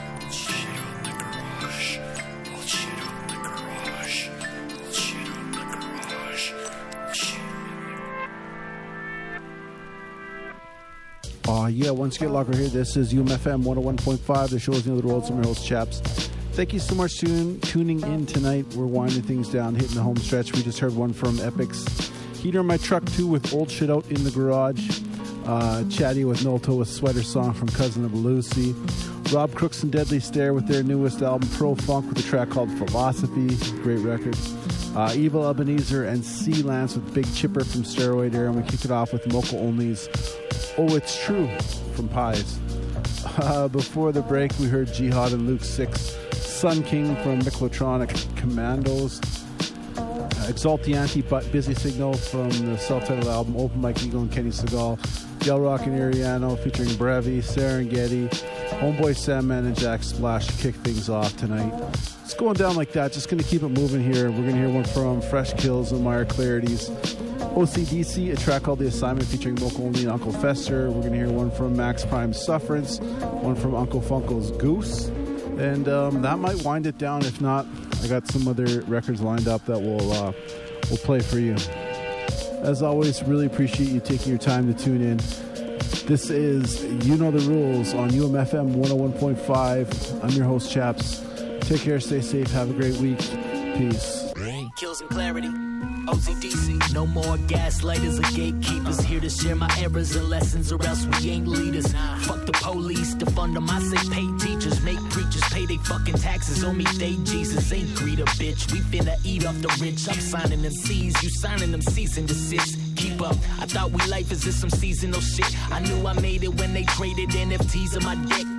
Yeah, once again, Locker here. This is UMFM 101.5. The show is the Road. I'm your host, Chaps. Thank you so much for tuning in tonight. We're winding things down, hitting the home stretch. We just heard one from Epic's Heater in My Truck 2 with Old Shit Out in the Garage. Chatty with Nolto with Sweater Song from Cousin of Lucy. Rob Crooks and Deadly Stare with their newest album, Pro Funk, with a track called Philosophy. Great record. Evil Ebenezer and C Lance with Big Chipper from Steroid Era. And we kick it off with Mocha Only's Oh It's True from Pies. Before the break, we heard Jihad and Luke 6, Sun King from Miklotronic Commandos, Exalt the Anti Busy Signal from the self-titled album, Open Mike Eagle and Kenny Segal, Del Rock and Ariano featuring Brevi, Serengeti, Homeboy Sandman and Jack Splash to kick things off tonight. It's going down like that, just going to keep it moving here. We're going to hear one from Fresh Kills and Meyer Clarities. OCDC, a track called The Assignment featuring Mocha Only and Uncle Fester. We're going to hear one from Max Prime's Sufferance, one from Uncle Funko's Goose. And that might wind it down. If not, I got some other records lined up that we'll play for you. As always, really appreciate you taking your time to tune in. This is You Know the Rules on UMFM 101.5. I'm your host, Chaps. Take care, stay safe, have a great week. Peace. Kills and clarity. OCDC. No more gaslighters or gatekeepers. Here to share my errors and lessons, or else we ain't leaders. Fuck the police, defund them. I say pay teachers, make preachers pay they fucking taxes on me. They Jesus ain't greed a bitch. We finna eat off the rich. I'm signing them C's, you signing them cease and desist. Keep up. I thought we life is just some seasonal shit. I knew I made it when they traded NFTs on my dick.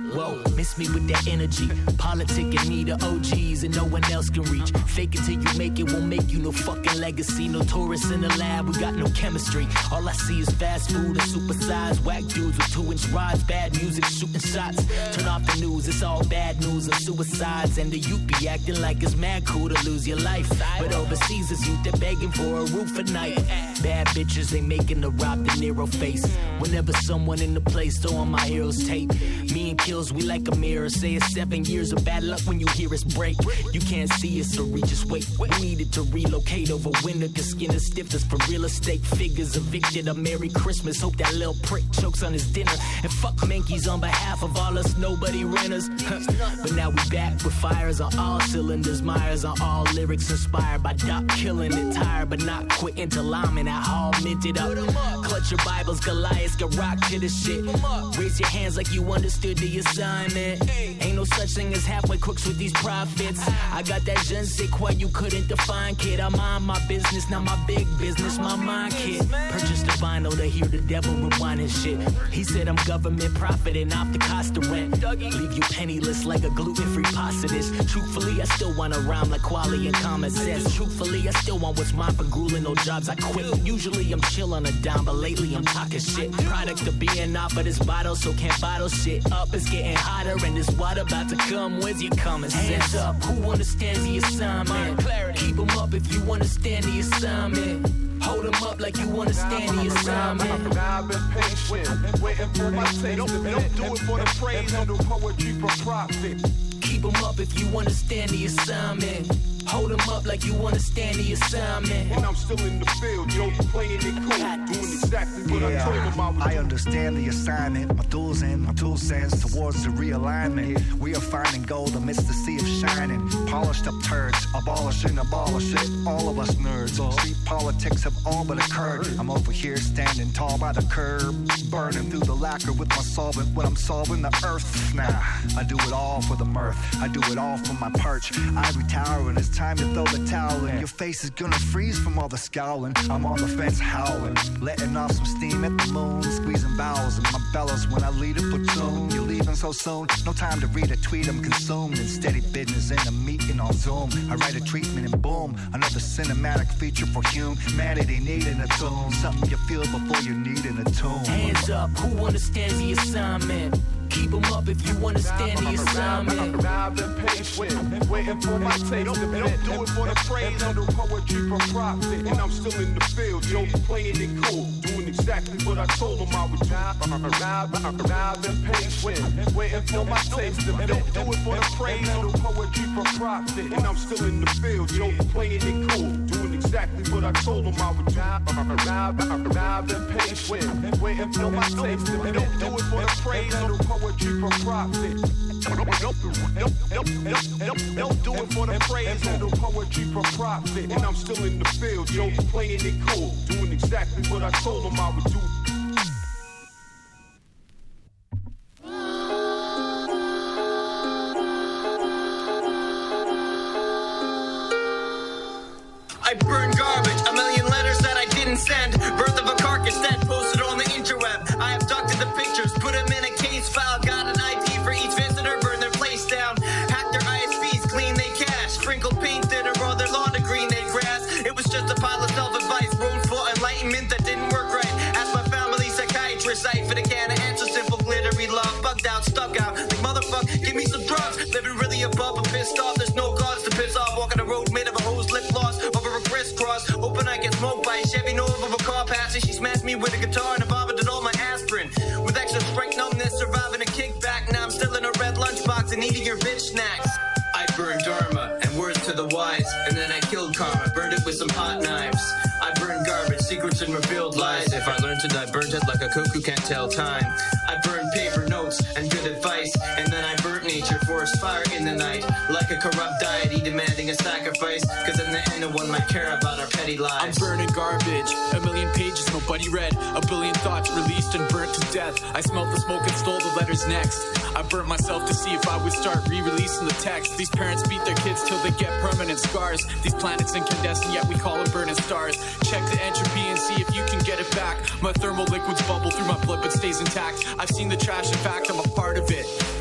Whoa, miss me with that energy. Politicking me the OGs and no one else can reach. Fake it till you make it, won't make you no fucking legacy. No tourists in the lab, we got no chemistry. All I see is fast food and supersized whack dudes with 2-inch rods. Bad music, shooting shots. Turn off the news, it's all bad news and suicides. And the youth be acting like it's mad cool to lose your life. But overseas it's youth, they're begging for a roof at night. Bad bitches, they making the Rob De Niro face. Whenever someone in the place throwing my heroes tape. Me and Kills, we like a mirror. Say it's 7 years of bad luck when you hear us break. You can't see us, so we just wait. We needed to relocate over winter, cause skin is stiff as for real estate figures. Evicted a Merry Christmas, hope that little prick chokes on his dinner. And fuck Menkeys on behalf of all us nobody renters. But now we back with fires on all cylinders. Myers on all lyrics inspired by Doc killing it. Tired but not quitting till I'm in that hall minted up. Clutch your Bibles, Goliaths can rock to this shit. Raise your hands like you understood the assignment. Ain't no such thing as halfway crooks with these profits. I got that je ne sais quoi you couldn't define, kid. I mind my business, not my big business, my mind, kid. Purchased the vinyl to hear the devil rewind and shit. He said I'm government profiting off the cost of rent. Leave you penniless like a gluten-free pasta dish. Truthfully, I still want to rhyme like quality and common sense. Truthfully, I still want what's mine for grueling, no jobs I quit. Usually I'm chill on a dime, but lately I'm talking shit. Product of being off of this bottle, so can't bottle shit up. It's getting hotter and this water about to come. Where's your common sense? Hands up, who understands the assignment? Keep them up if you understand the assignment. Hold them up like you understand the assignment. I've been patient, waiting for my taste. Don't do it for the praise, don't do poetry for profit. Keep them up if you understand the assignment. Hold them up like you understand the assignment. And I'm still in the field, yo, playing it cool, doing exactly what I told them I would do. I understand the assignment, my tools in, my 2 cents towards the realignment. We are finding gold amidst the sea of shining. Polished up turds, abolish it, all of us nerds. Street politics have all but occurred. I'm over here standing tall by the curb, burning through the lacquer with my solvent when I'm solving the earth. Nah, I do it all for the mirth, I do it all for my perch. Ivory tower and it's time to throw the towel in. Your face is gonna freeze from all the scowling. I'm on the fence howling, letting off some steam at the moon, squeezing bowels in my bellows when I lead a platoon. You're leaving so soon, no time to read a tweet, I'm consumed in steady business in a meeting on Zoom. I write a treatment and boom, another cinematic feature for humanity needing a tune. Something you feel before you need in a tune. Hands up, who understands the assignment? Keep them up if you understand the assignment. I've been patient, waiting for my taste. Don't do it for the praise, don't do poetry for profit. And I'm still in the field, yo, playing it cool, doing exactly what I told them I would do. I've been patient, waiting for my taste. Don't do it for the praise, don't do poetry for profit. And I'm still in the field, yo, playing it cool, doing exactly what I told them I would do. I've been patient, waiting for my taste. Don't do it for the praise, don't do poetry for profit. Don't do it for the praise, don't do poetry for profit. And I'm still in the field, yo, playing it cool, doing exactly what I told them I would do. I burn garbage, a million letters that I didn't send. Birth of a carcass that posted on the interweb. I abducted the pictures, put them in a case file. Got an ID for each visitor, burn their place down. Hacked their ISPs, clean they cash. Sprinkled paint in or their lawn to green they grass. It was just a pile of self-advice, road for enlightenment that didn't work right. Asked my family psychiatrist, I fit a can of answer, simple glittery love. Bugged out, stuck out, like motherfucker, give me some drugs. Living really above, I'm pissed off, there's no cause to piss off. Walking the road made of a hose, lip gloss, over a crisscross. Open, I get smoked by a Chevy Nova of a car passing. She smashed me with a guitar and I vomited all my aspirin. With extra strength numbness, surviving a kickback. Now I'm still in a red lunchbox and eating your bitch snacks. I burned Dharma and words to the wise, and then I killed karma, burned it with some hot knives. I burned garbage, secrets and revealed lies. If I learned to die, burnt it like a cuckoo can't tell time. I burned paper notes and good advice, and then I burnt nature, forest fire in the night. Like a corrupt deity demanding a sacrifice, cause in the end no one might care about our petty lives. I'm burning garbage, a million pages nobody read, a billion thoughts released and burnt to death. I smelled the smoke and stole the letters next. I burnt myself to see if I would start re-releasing the text. These parents beat their kids till they get permanent scars. These planets incandescent, yet we call them burning stars. Check the entropy and see if you can get it back. My thermal liquids bubble through my blood but stays intact. I've seen the trash, in fact I'm a part of it.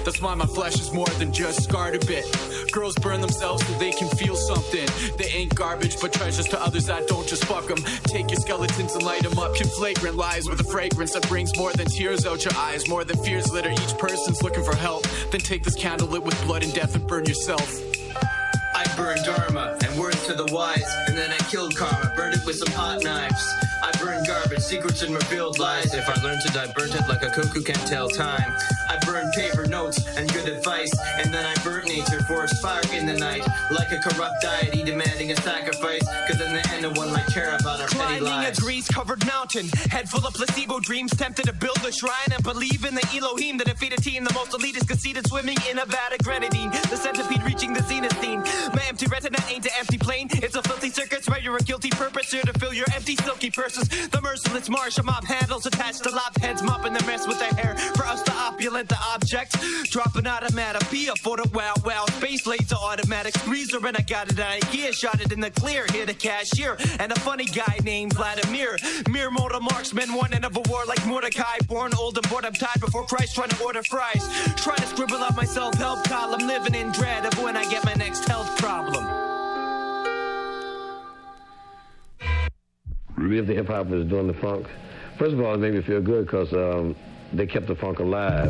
That's why my flesh is more than just scarred a bit. Girls burn themselves so they can feel something. They ain't garbage, but treasures to others that don't just fuck them. Take your skeletons and light them up in flagrant lies with a fragrance that brings more than tears out your eyes, more than fears litter. Each person's looking for help. Then take this candle lit with blood and death and burn yourself. I burned Dharma and words to the wise, and then I killed karma, burned it with some hot knives. I burned garbage, secrets and revealed lies. If I learned to die, burnt it like a cuckoo can't tell time. I burned paper notes and good advice, and then I burnt nature, forced fire in the night, like a corrupt deity demanding a sacrifice. Cause in the end, no one might care about our petty lives. Climbing a grease-covered mountain, head full of placebo dreams, tempted to build a shrine and believe in the Elohim, the defeated team, the most elitist, conceited, swimming in a vat of grenadine, the centipede reaching the zenith scene. My empty retina ain't an empty plane, it's a filthy circus where you're a guilty perpetrator to fill your empty silky purses. The merciless martial mob handles attached to lop heads, mopping the mess with their hair. For us, the opulent, the object, dropping automatic, be a photo, wow, space laser automatic, squeezer, and I got it on IKEA, shot it in the clear, here the cashier, and a funny guy named Vladimir, mere mortal marksman, one end of a war like Mordecai, born old and bored, I'm tired before Christ, trying to order fries, trying to scribble out my self-help column, living in dread of when I get my next health problem. If the hip hop is doing the funk, first of all, it made me feel good because they kept the funk alive.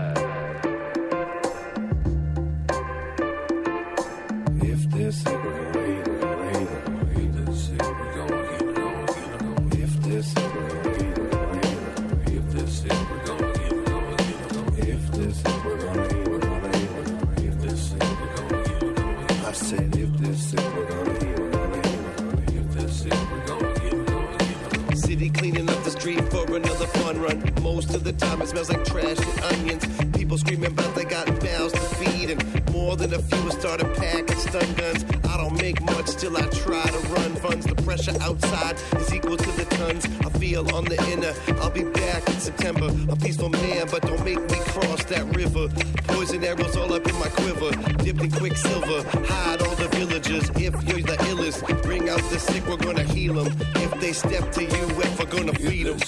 If this we're gonna eat, we're gonna eat, we're gonna eat this. We're gonna eat, we're gonna eat, we're gonna eat. If this we're gonna eat, we're gonna eat, we're gonna eat. If this we're gonna eat, we're gonna eat, we're gonna eat. If this we're gonna eat, we're gonna eat, we're gonna eat. If this we're gonna eat, we're gonna eat. I said if this we're gonna eat, we're gonna eat, we're gonna eat. If this we're gonna eat, we're gonna eat. City cleaning up the street for another fun run. Most of the time it smells like trash and onions. People screaming about they got mouths to feed, and more than a few started packing stun guns. I don't make much, still I try to run funds. The pressure outside is equal to the tons I feel on the inner. I'll be back in September, a peaceful man, but don't make me cross that river. Poison arrows all up in my quiver, dipped in quicksilver, hide all the villagers. If you're the illest, bring out the sick, we're gonna heal them. If they step to you, if we're gonna feed them.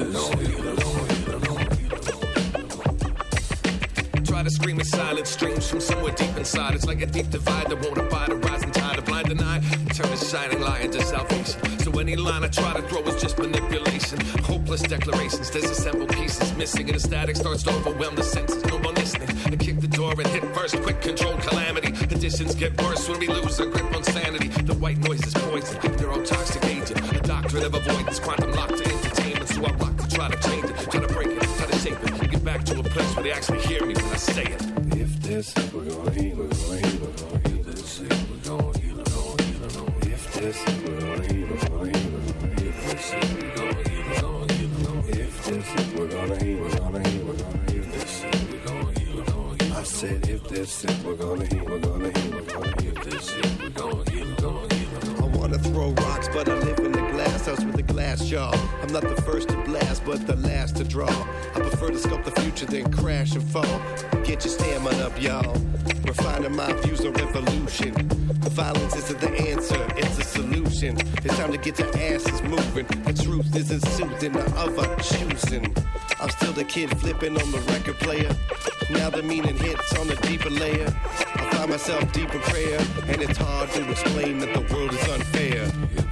Try to scream in silence, streams from somewhere deep inside. It's like a deep divide that won't abide a rising tide. A blind and eye, turn a shining light into salvation. So any line I try to throw is just manipulation. Hopeless declarations, disassembled pieces missing, and the static starts to overwhelm the senses. No one listening. And kick the door and hit first, quick control calamity. Conditions get worse when we lose our grip on sanity. The white noise is poison, neurotoxic agent. A doctrine of avoidance, quantum locked to entertainment. So I rock to try to change it, try to break it, try to shape it. Get back to a place where they actually hear me when I say it. If this we're gonna eat, we're gonna eat, we're gonna eat this. We're gonna eat, we're gonna eat, we're gonna eat. If this we're gonna eat, we're gonna eat, we're gonna eat this. We're gonna eat, we're gonna eat, we're gonna eat. If this we're gonna eat, we're gonna eat, we're gonna eat this. We're gonna eat, we're gonna eat. I said if this we're gonna eat, we're gonna eat, we're gonna eat this. We're gonna eat, we're gonna eat. I wanna throw rocks, but I live in a glass house with a glass jaw. I'm not the first to blast, but the last to draw. I prefer to sculpt the future than crash and fall. Get your stamina up, y'all. Refining my views on revolution. The violence isn't the answer, it's a solution. It's time to get your asses moving. The truth isn't soothing, the other choosing. I'm still the kid flipping on the record player. Now the meaning hits on a deeper layer. I find myself deep in prayer, and it's hard to explain that the world is unfair.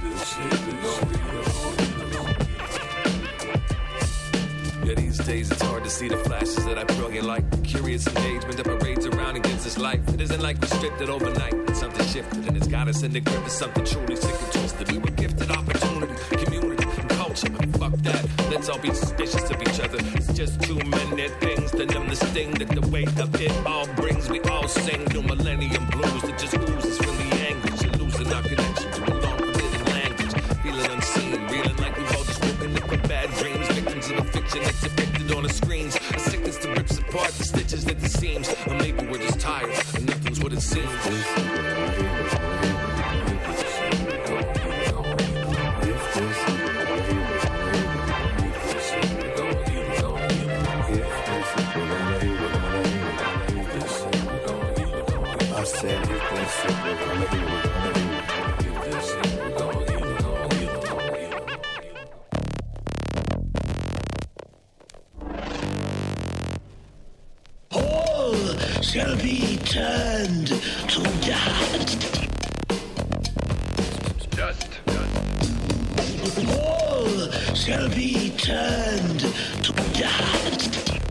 Yeah, these days it's hard to see the flashes that I brilliant like. Curious engagement that parades around and gives us life. It isn't like we stripped it overnight. It's something shifted and it's got us in the grip of something truly sick and twisted. We were gifted opportunity, community, and culture, but fuck that. Let's all be suspicious of each other. It's just too many things to numb the sting that the weight of it all brings. We all sing new millennium blues that just oozes from the anguish. You're losing our connection to a long forbidden language. Feeling unseen, reeling like we've all just woken up from bad dreams. Victims of a fiction that's depicted on the screens. A sickness that rips apart the stitches at the seams. Or maybe we're just tired and nothing's what it seems. I said if this we're gonna eat, we're gonna eat. If this we're gonna eat, we're gonna eat, we're gonna eat. Hold shall be turned to dust. All shall be turned to dust.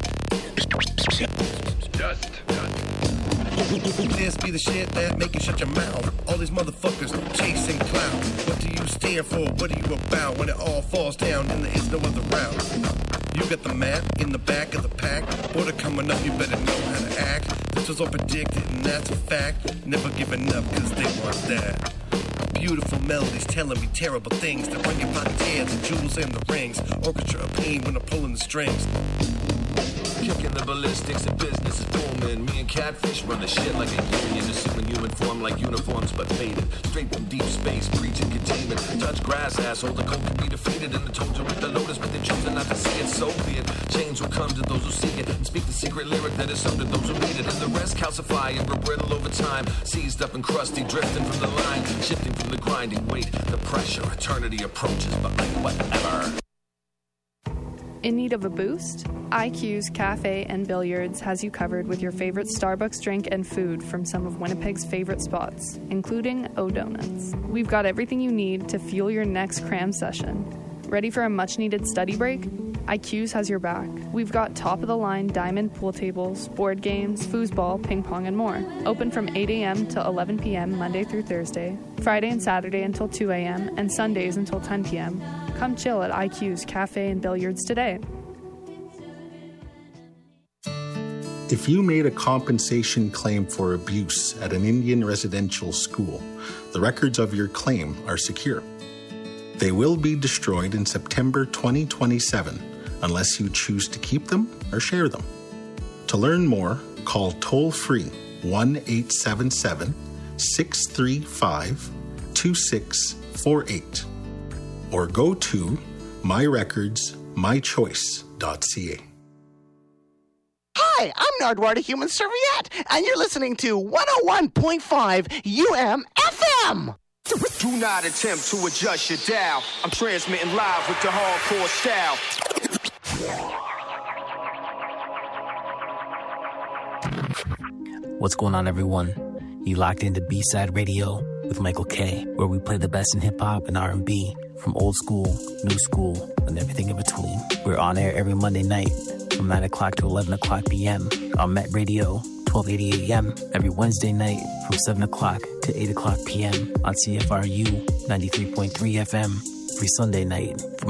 This be the shit that make you shut your mouth. All these motherfuckers chasing clout. What do you stand for? What are you about? When it all falls down and there is no other route. You got the map in the back of the pack. Border coming up, you better know how to act. This was all predicted and that's a fact. Never giving up cause they want that. Beautiful melodies telling me terrible things that run your body tears, the jewels and the rings. Orchestra of pain when I'm pulling the strings. Kicking the ballistics and business is booming. Me and Catfish run the shit like a union. Assuming human form like uniforms but faded. Straight from deep space, preaching containment. Touch grass, asshole, the code can be defeated. And the told to read the lotus, but they're choosing not to see it. So be it. Change will come to those who seek it. And speak the secret lyric that is some to those who read it. And the rest calcify and brittle over time. Seized up and crusty, drifting from the line. Shifting from the grinding weight. The pressure, eternity approaches, but like whatever. In need of a boost? IQ's Cafe and Billiards has you covered with your favorite Starbucks drink and food from some of Winnipeg's favorite spots, including O'Donuts. We've got everything you need to fuel your next cram session. Ready for a much-needed study break? IQ's has your back. We've got top-of-the-line diamond pool tables, board games, foosball, ping pong, and more. Open from 8 a.m. to 11 p.m. Monday through Thursday, Friday and Saturday until 2 a.m., and Sundays until 10 p.m. Come chill at IQ's Cafe and Billiards today. If you made a compensation claim for abuse at an Indian residential school, the records of your claim are secure. They will be destroyed in September 2027 unless you choose to keep them or share them. To learn more, call toll-free 1-877-635-2648 or go to myrecordsmychoice.ca. Hi, I'm Nardwar, the Human Serviette, and you're listening to 101.5 UM-FM. Do not attempt to adjust your dial. I'm transmitting live with the hardcore style. What's going on, everyone? You locked into B-Side Radio with Michael K, where we play the best in hip-hop and R&B, from old school, new school, and everything in between. We're on air every Monday night from 9 o'clock to 11 o'clock p.m. on Met Radio, 1280 a.m. every Wednesday night from 7 o'clock to 8 o'clock p.m. on CFRU 93.3 FM every Sunday night from